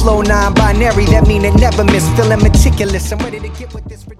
flow non-binary, that mean it never miss. Feeling meticulous, I'm ready to get with this.